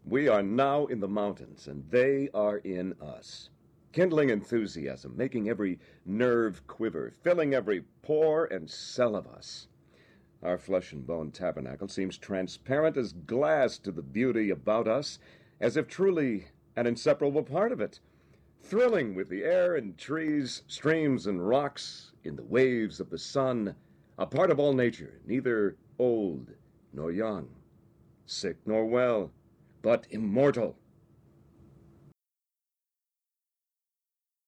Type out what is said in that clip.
We are now in the mountains, and they are in us, kindling enthusiasm, making every nerve quiver, filling every pore and cell of us. Our flesh and bone tabernacle seems transparent as glass to the beauty about us, as if truly an inseparable part of it, thrilling with the air and trees, streams and rocks, in the waves of the sun, a part of all nature, neither old nor young, sick nor well, but immortal,